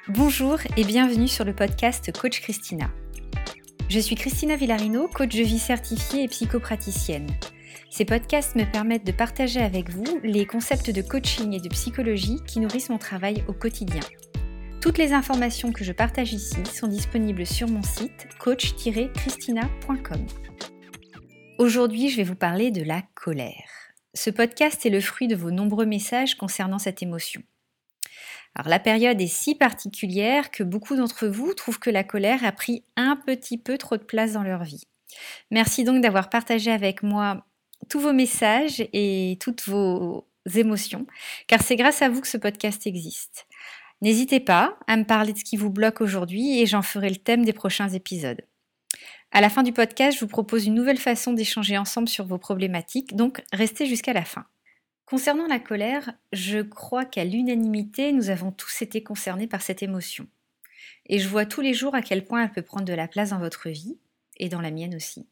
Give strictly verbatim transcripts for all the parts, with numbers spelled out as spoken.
Bonjour et bienvenue sur le podcast Coach Christina. Je suis Christina Villarino, coach de vie certifiée et psychopraticienne. Ces podcasts me permettent de partager avec vous les concepts de coaching et de psychologie qui nourrissent mon travail au quotidien. Toutes les informations que je partage ici sont disponibles sur mon site coach tiret christina point com. Aujourd'hui, je vais vous parler de la colère. Ce podcast est le fruit de vos nombreux messages concernant cette émotion. Alors la période est si particulière que beaucoup d'entre vous trouvent que la colère a pris un petit peu trop de place dans leur vie. Merci donc d'avoir partagé avec moi tous vos messages et toutes vos émotions, car c'est grâce à vous que ce podcast existe. N'hésitez pas à me parler de ce qui vous bloque aujourd'hui et j'en ferai le thème des prochains épisodes. À la fin du podcast, je vous propose une nouvelle façon d'échanger ensemble sur vos problématiques, donc restez jusqu'à la fin. Concernant la colère, je crois qu'à l'unanimité, nous avons tous été concernés par cette émotion. Et je vois tous les jours à quel point elle peut prendre de la place dans votre vie, et dans la mienne aussi.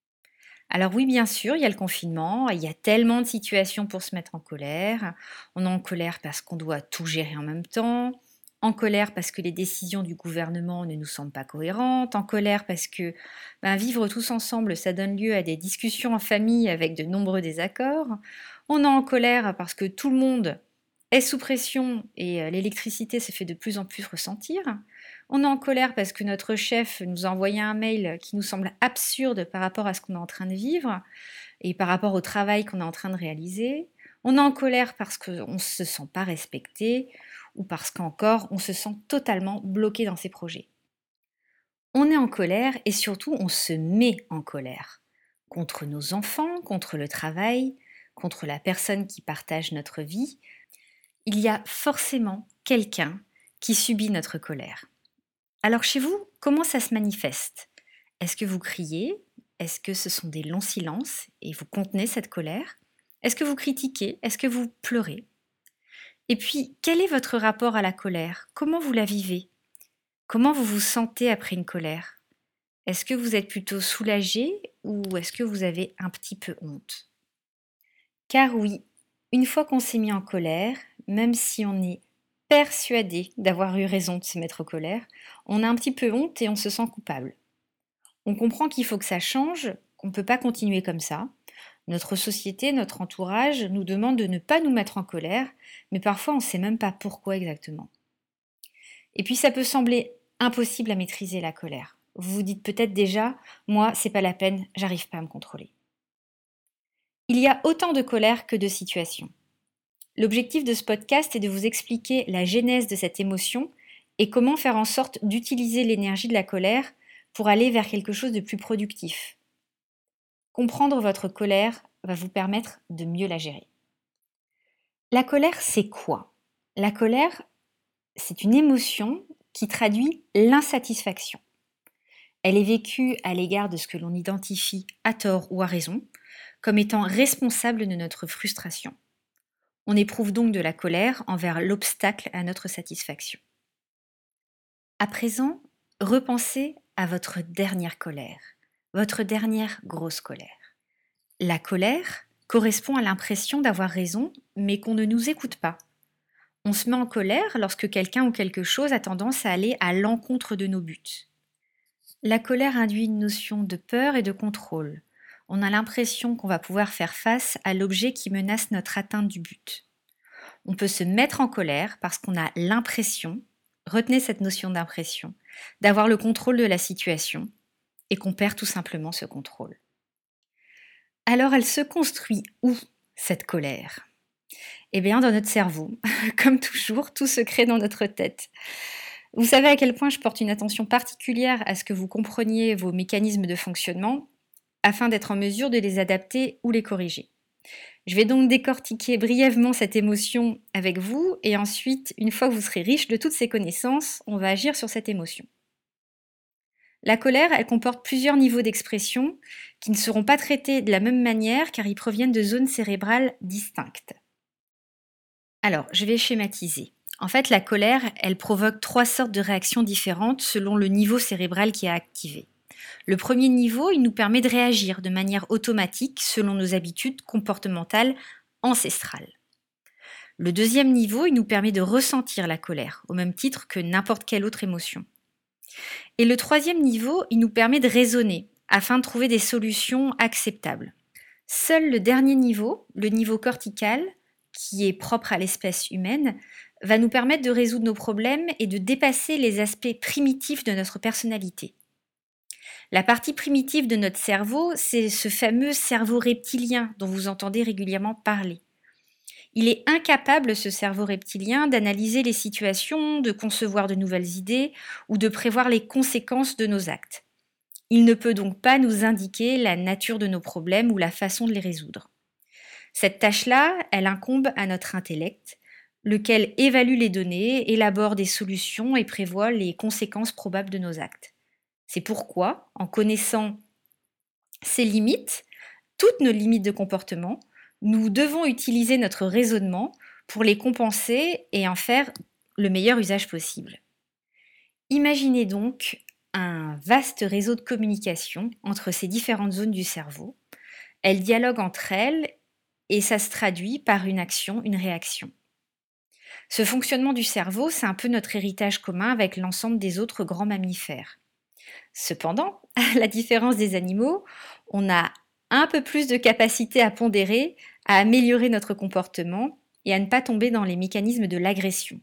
Alors oui, bien sûr, il y a le confinement, il y a tellement de situations pour se mettre en colère. On est en colère parce qu'on doit tout gérer en même temps, en colère parce que les décisions du gouvernement ne nous semblent pas cohérentes, en colère parce que ben, vivre tous ensemble, ça donne lieu à des discussions en famille avec de nombreux désaccords. On est en colère parce que tout le monde est sous pression et l'électricité se fait de plus en plus ressentir. On est en colère parce que notre chef nous a envoyé un mail qui nous semble absurde par rapport à ce qu'on est en train de vivre et par rapport au travail qu'on est en train de réaliser. On est en colère parce qu'on ne se sent pas respecté ou parce qu'encore on se sent totalement bloqué dans ses projets. On est en colère et surtout on se met en colère contre nos enfants, contre le travail, contre la personne qui partage notre vie. Il y a forcément quelqu'un qui subit notre colère. Alors chez vous, comment ça se manifeste ? Est-ce que vous criez ? Est-ce que ce sont des longs silences et vous contenez cette colère ? Est-ce que vous critiquez ? Est-ce que vous pleurez ? Et puis, quel est votre rapport à la colère ? Comment vous la vivez ? Comment vous vous sentez après une colère ? Est-ce que vous êtes plutôt soulagé ou est-ce que vous avez un petit peu honte ? Car oui, une fois qu'on s'est mis en colère, même si on est persuadé d'avoir eu raison de se mettre en colère, on a un petit peu honte et on se sent coupable. On comprend qu'il faut que ça change, qu'on ne peut pas continuer comme ça. Notre société, notre entourage nous demande de ne pas nous mettre en colère, mais parfois on ne sait même pas pourquoi exactement. Et puis ça peut sembler impossible à maîtriser la colère. Vous vous dites peut-être déjà, moi c'est pas la peine, j'arrive pas à me contrôler. Il y a autant de colère que de situations. L'objectif de ce podcast est de vous expliquer la genèse de cette émotion et comment faire en sorte d'utiliser l'énergie de la colère pour aller vers quelque chose de plus productif. Comprendre votre colère va vous permettre de mieux la gérer. La colère, c'est quoi ? La colère, c'est une émotion qui traduit l'insatisfaction. Elle est vécue à l'égard de ce que l'on identifie à tort ou à raison comme étant responsable de notre frustration. On éprouve donc de la colère envers l'obstacle à notre satisfaction. À présent, repensez à votre dernière colère, votre dernière grosse colère. La colère correspond à l'impression d'avoir raison, mais qu'on ne nous écoute pas. On se met en colère lorsque quelqu'un ou quelque chose a tendance à aller à l'encontre de nos buts. La colère induit une notion de peur et de contrôle. On a l'impression qu'on va pouvoir faire face à l'objet qui menace notre atteinte du but. On peut se mettre en colère parce qu'on a l'impression, retenez cette notion d'impression, d'avoir le contrôle de la situation et qu'on perd tout simplement ce contrôle. Alors elle se construit où, cette colère ? Eh bien dans notre cerveau. Comme toujours, tout se crée dans notre tête. Vous savez à quel point je porte une attention particulière à ce que vous compreniez vos mécanismes de fonctionnement afin d'être en mesure de les adapter ou les corriger. Je vais donc décortiquer brièvement cette émotion avec vous et ensuite, une fois que vous serez riche de toutes ces connaissances, on va agir sur cette émotion. La colère, elle comporte plusieurs niveaux d'expression qui ne seront pas traités de la même manière car ils proviennent de zones cérébrales distinctes. Alors, je vais schématiser. En fait, la colère, elle provoque trois sortes de réactions différentes selon le niveau cérébral qui est activé. Le premier niveau, il nous permet de réagir de manière automatique selon nos habitudes comportementales ancestrales. Le deuxième niveau, il nous permet de ressentir la colère, au même titre que n'importe quelle autre émotion. Et le troisième niveau, il nous permet de raisonner, afin de trouver des solutions acceptables. Seul le dernier niveau, le niveau cortical, qui est propre à l'espèce humaine, va nous permettre de résoudre nos problèmes et de dépasser les aspects primitifs de notre personnalité. La partie primitive de notre cerveau, c'est ce fameux cerveau reptilien dont vous entendez régulièrement parler. Il est incapable, ce cerveau reptilien, d'analyser les situations, de concevoir de nouvelles idées ou de prévoir les conséquences de nos actes. Il ne peut donc pas nous indiquer la nature de nos problèmes ou la façon de les résoudre. Cette tâche-là, elle incombe à notre intellect, lequel évalue les données, élabore des solutions et prévoit les conséquences probables de nos actes. C'est pourquoi, en connaissant ces limites, toutes nos limites de comportement, nous devons utiliser notre raisonnement pour les compenser et en faire le meilleur usage possible. Imaginez donc un vaste réseau de communication entre ces différentes zones du cerveau. Elles dialoguent entre elles et ça se traduit par une action, une réaction. Ce fonctionnement du cerveau, c'est un peu notre héritage commun avec l'ensemble des autres grands mammifères. Cependant, à la différence des animaux, on a un peu plus de capacité à pondérer, à améliorer notre comportement et à ne pas tomber dans les mécanismes de l'agression.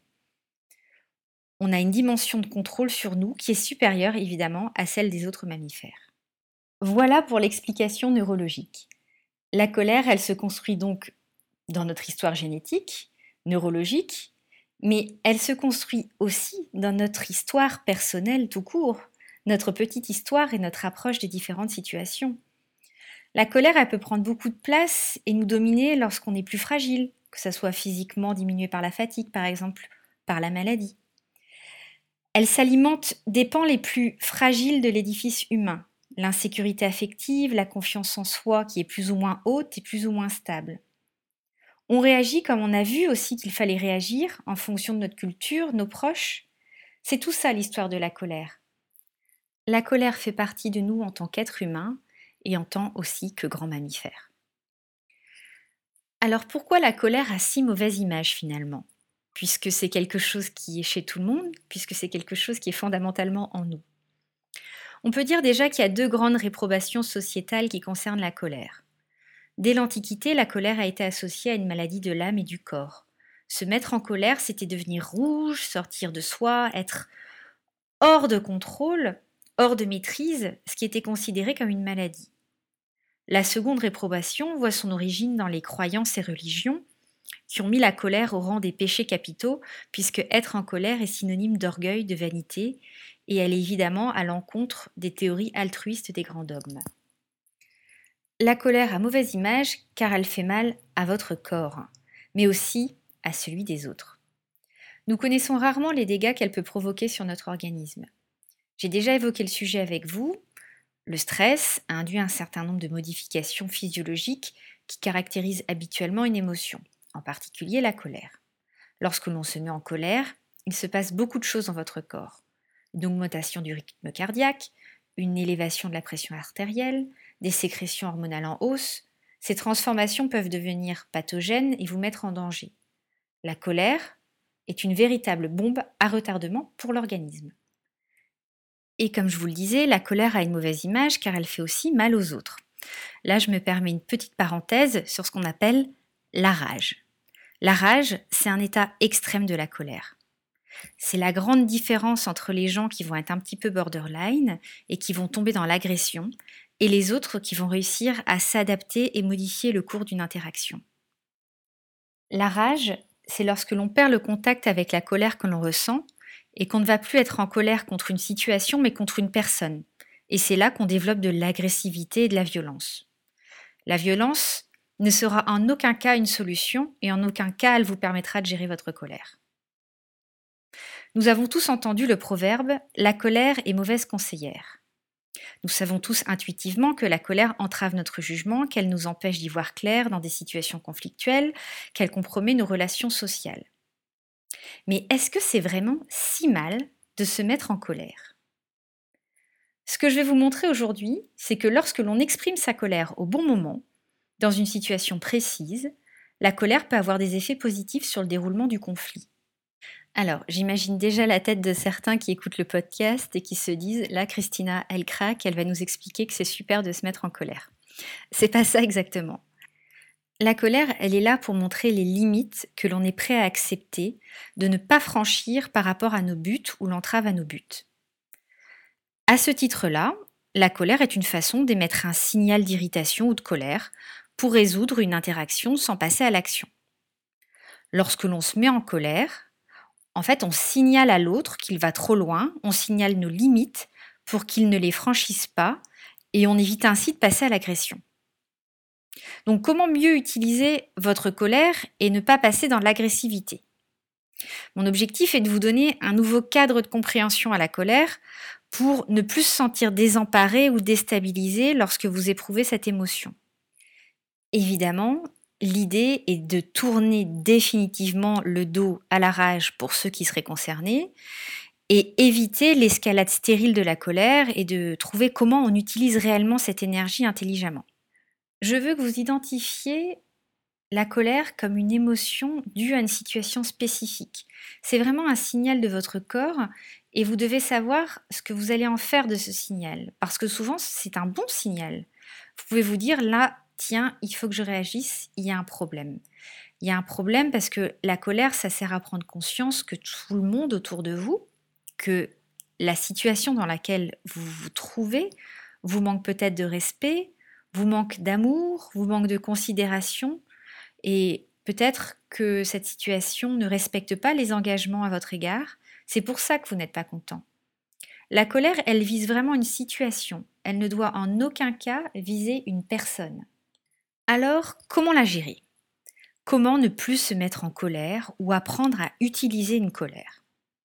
On a une dimension de contrôle sur nous qui est supérieure évidemment à celle des autres mammifères. Voilà pour l'explication neurologique. La colère, elle se construit donc dans notre histoire génétique, neurologique, mais elle se construit aussi dans notre histoire personnelle tout court, notre petite histoire et notre approche des différentes situations. La colère, elle peut prendre beaucoup de place et nous dominer lorsqu'on est plus fragile, que ce soit physiquement diminué par la fatigue par exemple, par la maladie. Elle s'alimente des pans les plus fragiles de l'édifice humain, l'insécurité affective, la confiance en soi qui est plus ou moins haute et plus ou moins stable. On réagit comme on a vu aussi qu'il fallait réagir en fonction de notre culture, nos proches. C'est tout ça l'histoire de la colère. La colère fait partie de nous en tant qu'être humain et en tant aussi que grand mammifère. Alors pourquoi la colère a si mauvaise image finalement ? Puisque c'est quelque chose qui est chez tout le monde, puisque c'est quelque chose qui est fondamentalement en nous. On peut dire déjà qu'il y a deux grandes réprobations sociétales qui concernent la colère. Dès l'Antiquité, la colère a été associée à une maladie de l'âme et du corps. Se mettre en colère, c'était devenir rouge, sortir de soi, être hors de contrôle, hors de maîtrise, ce qui était considéré comme une maladie. La seconde réprobation voit son origine dans les croyances et religions qui ont mis la colère au rang des péchés capitaux, puisque être en colère est synonyme d'orgueil, de vanité, et elle est évidemment à l'encontre des théories altruistes des grands dogmes. La colère a mauvaise image car elle fait mal à votre corps, mais aussi à celui des autres. Nous connaissons rarement les dégâts qu'elle peut provoquer sur notre organisme. J'ai déjà évoqué le sujet avec vous. Le stress induit un certain nombre de modifications physiologiques qui caractérisent habituellement une émotion, en particulier la colère. Lorsque l'on se met en colère, il se passe beaucoup de choses dans votre corps. Une augmentation du rythme cardiaque, une élévation de la pression artérielle, des sécrétions hormonales en hausse. Ces transformations peuvent devenir pathogènes et vous mettre en danger. La colère est une véritable bombe à retardement pour l'organisme. Et comme je vous le disais, la colère a une mauvaise image car elle fait aussi mal aux autres. Là, je me permets une petite parenthèse sur ce qu'on appelle la rage. La rage, c'est un état extrême de la colère. C'est la grande différence entre les gens qui vont être un petit peu borderline et qui vont tomber dans l'agression et les autres qui vont réussir à s'adapter et modifier le cours d'une interaction. La rage, c'est lorsque l'on perd le contact avec la colère que l'on ressent et qu'on ne va plus être en colère contre une situation mais contre une personne. Et c'est là qu'on développe de l'agressivité et de la violence. La violence ne sera en aucun cas une solution et en aucun cas elle vous permettra de gérer votre colère. Nous avons tous entendu le proverbe « la colère est mauvaise conseillère ». Nous savons tous intuitivement que la colère entrave notre jugement, qu'elle nous empêche d'y voir clair dans des situations conflictuelles, qu'elle compromet nos relations sociales. Mais est-ce que c'est vraiment si mal de se mettre en colère ? Ce que je vais vous montrer aujourd'hui, c'est que lorsque l'on exprime sa colère au bon moment, dans une situation précise, la colère peut avoir des effets positifs sur le déroulement du conflit. Alors, j'imagine déjà la tête de certains qui écoutent le podcast et qui se disent « Là, Christina, elle craque, elle va nous expliquer que c'est super de se mettre en colère. » C'est pas ça exactement. La colère, elle est là pour montrer les limites que l'on est prêt à accepter, de ne pas franchir par rapport à nos buts ou l'entrave à nos buts. À ce titre-là, la colère est une façon d'émettre un signal d'irritation ou de colère pour résoudre une interaction sans passer à l'action. Lorsque l'on se met en colère, en fait, on signale à l'autre qu'il va trop loin, on signale nos limites pour qu'il ne les franchisse pas et on évite ainsi de passer à l'agression. Donc, comment mieux utiliser votre colère et ne pas passer dans l'agressivité ? Mon objectif est de vous donner un nouveau cadre de compréhension à la colère pour ne plus se sentir désemparé ou déstabilisé lorsque vous éprouvez cette émotion. Évidemment, l'idée est de tourner définitivement le dos à la rage pour ceux qui seraient concernés et éviter l'escalade stérile de la colère et de trouver comment on utilise réellement cette énergie intelligemment. Je veux que vous identifiez la colère comme une émotion due à une situation spécifique. C'est vraiment un signal de votre corps et vous devez savoir ce que vous allez en faire de ce signal. Parce que souvent, c'est un bon signal. Vous pouvez vous dire, là, tiens, il faut que je réagisse, il y a un problème. Il y a un problème parce que la colère, ça sert à prendre conscience que tout le monde autour de vous, que la situation dans laquelle vous vous trouvez, vous manque peut-être de respect, vous manque d'amour, vous manque de considération. Et peut-être que cette situation ne respecte pas les engagements à votre égard. C'est pour ça que vous n'êtes pas content. La colère, elle vise vraiment une situation. Elle ne doit en aucun cas viser une personne. Alors, comment la gérer ? Comment ne plus se mettre en colère ou apprendre à utiliser une colère ?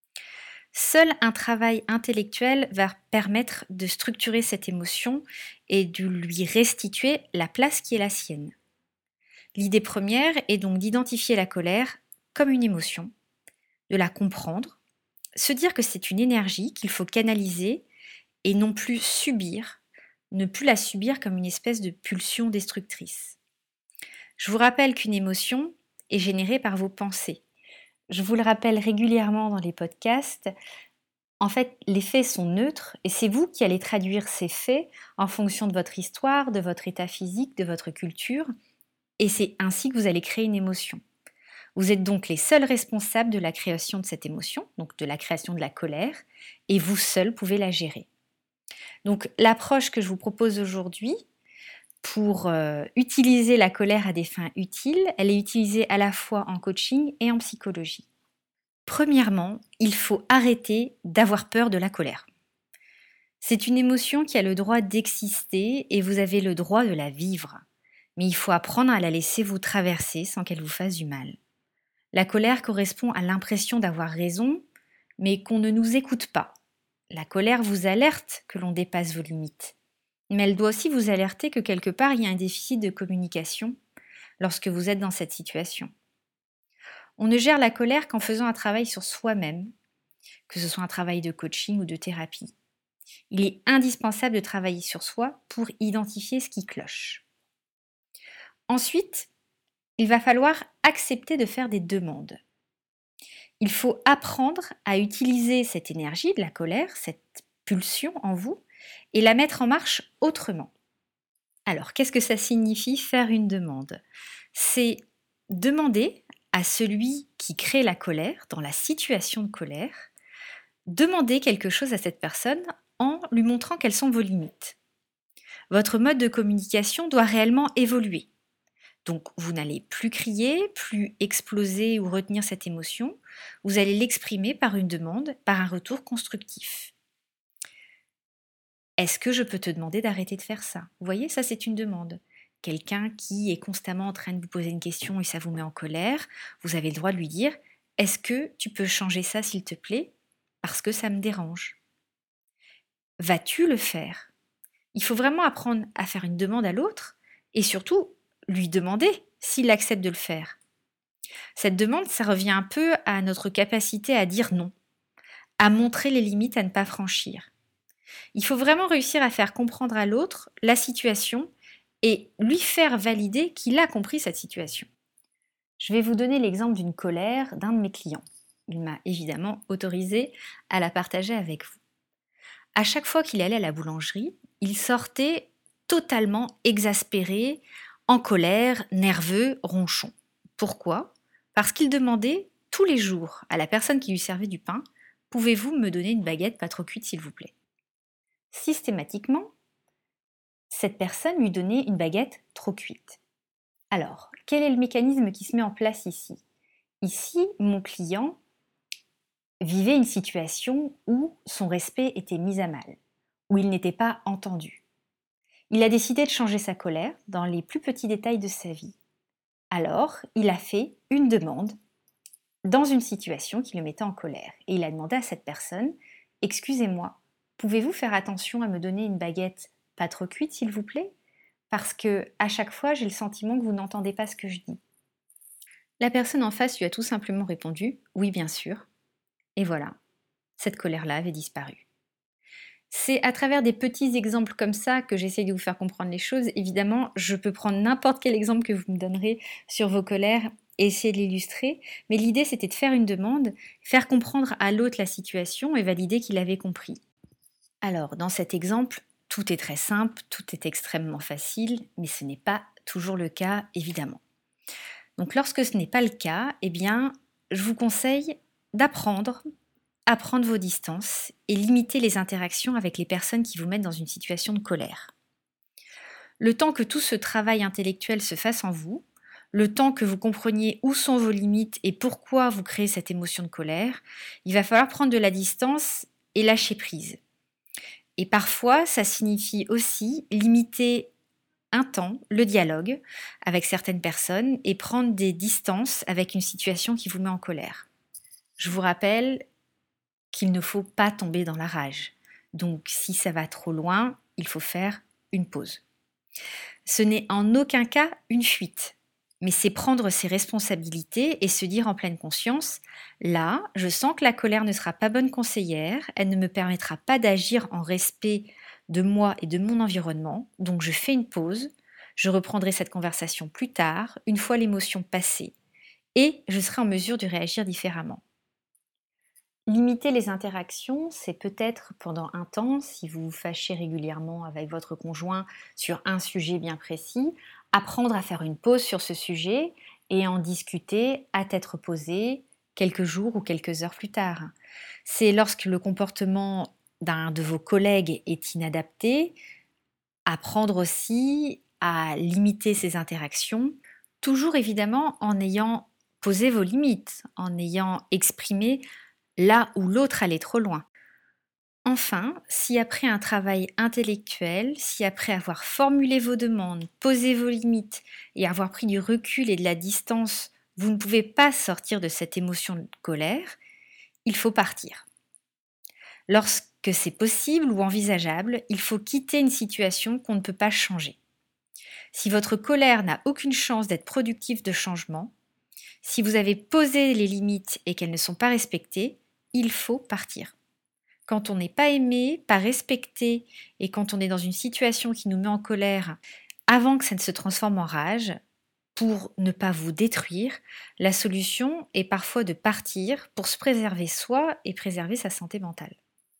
Seul un travail intellectuel va permettre de structurer cette émotion et de lui restituer la place qui est la sienne. L'idée première est donc d'identifier la colère comme une émotion, de la comprendre, se dire que c'est une énergie qu'il faut canaliser et non plus subir, ne plus la subir comme une espèce de pulsion destructrice. Je vous rappelle qu'une émotion est générée par vos pensées. Je vous le rappelle régulièrement dans les podcasts, en fait, les faits sont neutres et c'est vous qui allez traduire ces faits en fonction de votre histoire, de votre état physique, de votre culture. Et c'est ainsi que vous allez créer une émotion. Vous êtes donc les seuls responsables de la création de cette émotion, donc de la création de la colère, et vous seuls pouvez la gérer. Donc l'approche que je vous propose aujourd'hui pour euh, utiliser la colère à des fins utiles, elle est utilisée à la fois en coaching et en psychologie. Premièrement, il faut arrêter d'avoir peur de la colère. C'est une émotion qui a le droit d'exister et vous avez le droit de la vivre. Mais il faut apprendre à la laisser vous traverser sans qu'elle vous fasse du mal. La colère correspond à l'impression d'avoir raison, mais qu'on ne nous écoute pas. La colère vous alerte que l'on dépasse vos limites. Mais elle doit aussi vous alerter que quelque part il y a un déficit de communication lorsque vous êtes dans cette situation. On ne gère la colère qu'en faisant un travail sur soi-même, que ce soit un travail de coaching ou de thérapie. Il est indispensable de travailler sur soi pour identifier ce qui cloche. Ensuite, il va falloir accepter de faire des demandes. Il faut apprendre à utiliser cette énergie de la colère, cette pulsion en vous, et la mettre en marche autrement. Alors, qu'est-ce que ça signifie faire une demande ? C'est demander à celui qui crée la colère, dans la situation de colère, demander quelque chose à cette personne en lui montrant quelles sont vos limites. Votre mode de communication doit réellement évoluer. Donc, vous n'allez plus crier, plus exploser ou retenir cette émotion. Vous allez l'exprimer par une demande, par un retour constructif. Est-ce que je peux te demander d'arrêter de faire ça ? Vous voyez, ça c'est une demande. Quelqu'un qui est constamment en train de vous poser une question et ça vous met en colère, vous avez le droit de lui dire « Est-ce que tu peux changer ça s'il te plaît ? Parce que ça me dérange. » Vas-tu le faire ? Il faut vraiment apprendre à faire une demande à l'autre et surtout lui demander s'il accepte de le faire. Cette demande, ça revient un peu à notre capacité à dire non, à montrer les limites à ne pas franchir. Il faut vraiment réussir à faire comprendre à l'autre la situation et lui faire valider qu'il a compris cette situation. Je vais vous donner l'exemple d'une colère d'un de mes clients. Il m'a évidemment autorisé à la partager avec vous. À chaque fois qu'il allait à la boulangerie, il sortait totalement exaspéré, en colère, nerveux, ronchon. Pourquoi ? Parce qu'il demandait tous les jours à la personne qui lui servait du pain: pouvez-vous me donner une baguette pas trop cuite, s'il vous plaît ? Systématiquement, cette personne lui donnait une baguette trop cuite. Alors, quel est le mécanisme qui se met en place ici ? Ici, mon client vivait une situation où son respect était mis à mal, où il n'était pas entendu. Il a décidé de changer sa colère dans les plus petits détails de sa vie. Alors, il a fait une demande dans une situation qui le mettait en colère. Et il a demandé à cette personne: excusez-moi, pouvez-vous faire attention à me donner une baguette pas trop cuite, s'il vous plaît ? Parce que à chaque fois, j'ai le sentiment que vous n'entendez pas ce que je dis. La personne en face lui a tout simplement répondu: oui, bien sûr. Et voilà, cette colère-là avait disparu. C'est à travers des petits exemples comme ça que j'essaie de vous faire comprendre les choses. Évidemment, je peux prendre n'importe quel exemple que vous me donnerez sur vos colères et essayer de l'illustrer. Mais l'idée, c'était de faire une demande, faire comprendre à l'autre la situation et valider qu'il avait compris. Alors, dans cet exemple, tout est très simple, tout est extrêmement facile, mais ce n'est pas toujours le cas, évidemment. Donc, lorsque ce n'est pas le cas, eh bien, je vous conseille d'apprendre à prendre vos distances et limiter les interactions avec les personnes qui vous mettent dans une situation de colère. Le temps que tout ce travail intellectuel se fasse en vous, le temps que vous compreniez où sont vos limites et pourquoi vous créez cette émotion de colère, il va falloir prendre de la distance et lâcher prise. Et parfois, ça signifie aussi limiter un temps le dialogue avec certaines personnes et prendre des distances avec une situation qui vous met en colère. Je vous rappelle qu'il ne faut pas tomber dans la rage. Donc, si ça va trop loin, il faut faire une pause. Ce n'est en aucun cas une fuite, mais c'est prendre ses responsabilités et se dire en pleine conscience: là, je sens que la colère ne sera pas bonne conseillère, elle ne me permettra pas d'agir en respect de moi et de mon environnement, donc je fais une pause, je reprendrai cette conversation plus tard, une fois l'émotion passée, et je serai en mesure de réagir différemment. Limiter les interactions, c'est peut-être pendant un temps, si vous vous fâchez régulièrement avec votre conjoint sur un sujet bien précis, apprendre à faire une pause sur ce sujet et en discuter à tête reposée quelques jours ou quelques heures plus tard. C'est lorsque le comportement d'un de vos collègues est inadapté, apprendre aussi à limiter ces interactions, toujours évidemment en ayant posé vos limites, en ayant exprimé là où l'autre allait trop loin. Enfin, si après un travail intellectuel, si après avoir formulé vos demandes, posé vos limites et avoir pris du recul et de la distance, vous ne pouvez pas sortir de cette émotion de colère, il faut partir. Lorsque c'est possible ou envisageable, il faut quitter une situation qu'on ne peut pas changer. Si votre colère n'a aucune chance d'être productive de changement, si vous avez posé les limites et qu'elles ne sont pas respectées, il faut partir. Quand on n'est pas aimé, pas respecté et quand on est dans une situation qui nous met en colère, avant que ça ne se transforme en rage, pour ne pas vous détruire, la solution est parfois de partir pour se préserver soi et préserver sa santé mentale.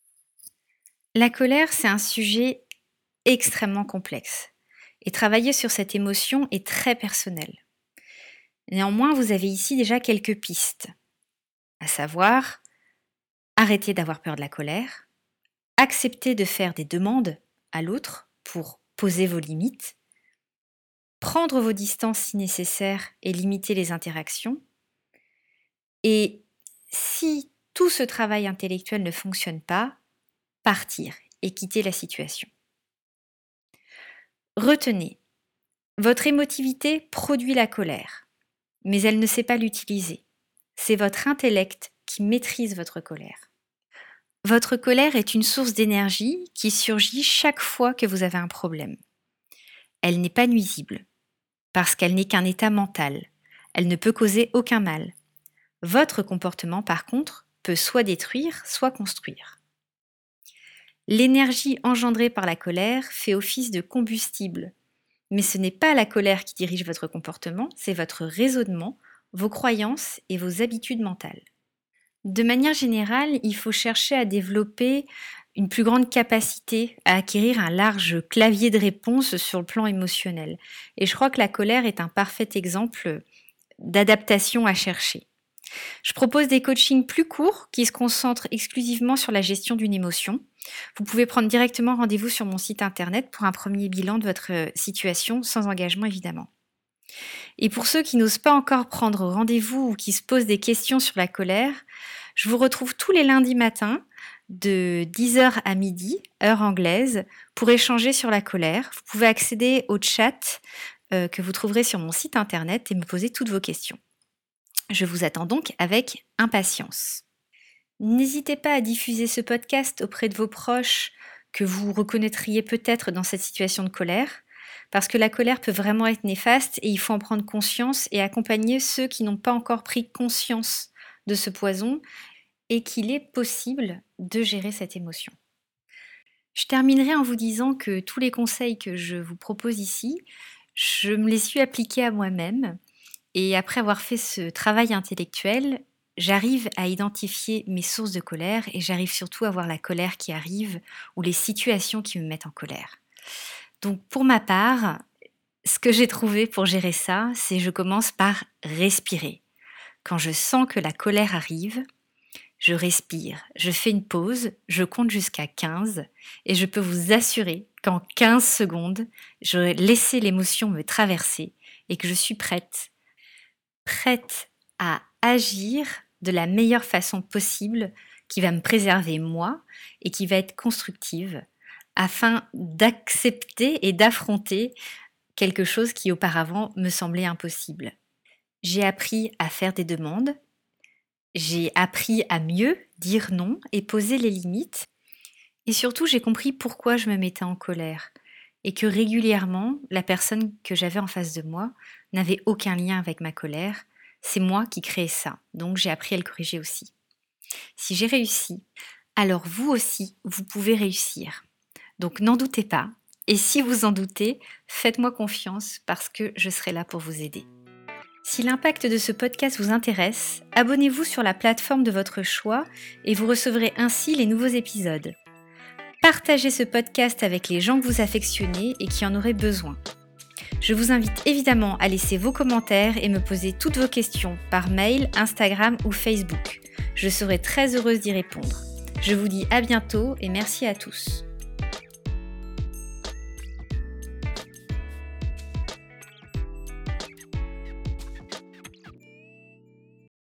La colère, c'est un sujet extrêmement complexe et travailler sur cette émotion est très personnel. Néanmoins, vous avez ici déjà quelques pistes, à savoir: arrêtez d'avoir peur de la colère, acceptez de faire des demandes à l'autre pour poser vos limites, prendre vos distances si nécessaire et limiter les interactions. Et si tout ce travail intellectuel ne fonctionne pas, partir et quitter la situation. Retenez, votre émotivité produit la colère, mais elle ne sait pas l'utiliser. C'est votre intellect qui maîtrise votre colère. Votre colère est une source d'énergie qui surgit chaque fois que vous avez un problème. Elle n'est pas nuisible, parce qu'elle n'est qu'un état mental. Elle ne peut causer aucun mal. Votre comportement, par contre, peut soit détruire, soit construire. L'énergie engendrée par la colère fait office de combustible, mais ce n'est pas la colère qui dirige votre comportement, c'est votre raisonnement, vos croyances et vos habitudes mentales. De manière générale, il faut chercher à développer une plus grande capacité à acquérir un large clavier de réponses sur le plan émotionnel. Et je crois que la colère est un parfait exemple d'adaptation à chercher. Je propose des coachings plus courts qui se concentrent exclusivement sur la gestion d'une émotion. Vous pouvez prendre directement rendez-vous sur mon site internet pour un premier bilan de votre situation, sans engagement évidemment. Et pour ceux qui n'osent pas encore prendre rendez-vous ou qui se posent des questions sur la colère, je vous retrouve tous les lundis matins de dix heures à midi, heure anglaise, pour échanger sur la colère. Vous pouvez accéder au chat euh, que vous trouverez sur mon site internet et me poser toutes vos questions. Je vous attends donc avec impatience. N'hésitez pas à diffuser ce podcast auprès de vos proches que vous reconnaîtriez peut-être dans cette situation de colère, parce que la colère peut vraiment être néfaste et il faut en prendre conscience et accompagner ceux qui n'ont pas encore pris conscience de ce poison et qu'il est possible de gérer cette émotion. Je terminerai en vous disant que tous les conseils que je vous propose ici, je me les suis appliqués à moi-même et après avoir fait ce travail intellectuel, j'arrive à identifier mes sources de colère et j'arrive surtout à voir la colère qui arrive ou les situations qui me mettent en colère. Donc pour ma part, ce que j'ai trouvé pour gérer ça, c'est je commence par respirer. Quand je sens que la colère arrive, je respire, je fais une pause, je compte jusqu'à quinze et je peux vous assurer qu'en quinze secondes, je vais laisser l'émotion me traverser et que je suis prête, prête à agir de la meilleure façon possible qui va me préserver moi et qui va être constructive afin d'accepter et d'affronter quelque chose qui auparavant me semblait impossible. J'ai appris à faire des demandes, j'ai appris à mieux dire non et poser les limites, et surtout j'ai compris pourquoi je me mettais en colère et que régulièrement la personne que j'avais en face de moi n'avait aucun lien avec ma colère, c'est moi qui créais ça, donc j'ai appris à le corriger aussi. Si j'ai réussi, alors vous aussi, vous pouvez réussir. Donc n'en doutez pas, et si vous en doutez, faites-moi confiance parce que je serai là pour vous aider. Si l'impact de ce podcast vous intéresse, abonnez-vous sur la plateforme de votre choix et vous recevrez ainsi les nouveaux épisodes. Partagez ce podcast avec les gens que vous affectionnez et qui en auraient besoin. Je vous invite évidemment à laisser vos commentaires et me poser toutes vos questions par mail, Instagram ou Facebook. Je serai très heureuse d'y répondre. Je vous dis à bientôt et merci à tous.